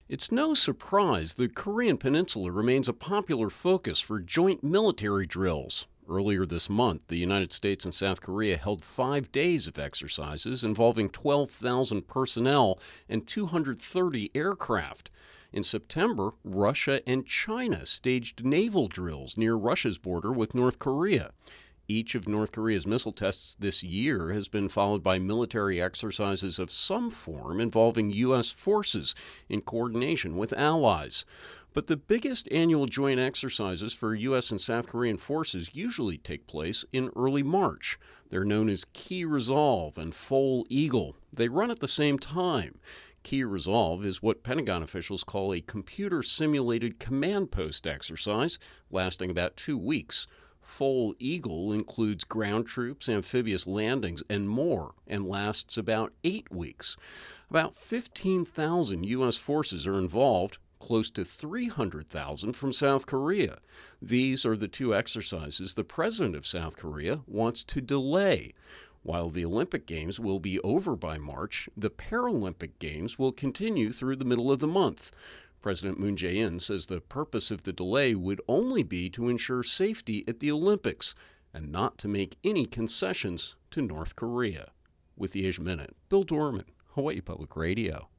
It's no surprise the Korean Peninsula remains a popular focus for joint military drills. Earlier this month, the United States and South Korea held 5 days of exercises involving 12,000 personnel and 230 aircraft. In September, Russia and China staged naval drills near Russia's border with North Korea. Each of North Korea's missile tests this year has been followed by military exercises of some form involving U.S. forces in coordination with allies. But the biggest annual joint exercises for U.S. and South Korean forces usually take place in early March. They're known as Key Resolve and Foal Eagle. They run at the same time. Key Resolve is what Pentagon officials call a computer-simulated command post exercise lasting about 2 weeks. Foal Eagle includes ground troops, amphibious landings, and more, and lasts about 8 weeks. About 15,000 U.S. forces are involved, close to 300,000 from South Korea. These are the two exercises the president of South Korea wants to delay. While the Olympic Games will be over by March, the Paralympic Games will continue through the middle of the month. President Moon Jae-in says the purpose of the delay would only be to ensure safety at the Olympics and not to make any concessions to North Korea. With the Asia Minute, Bill Dorman, Hawaii Public Radio.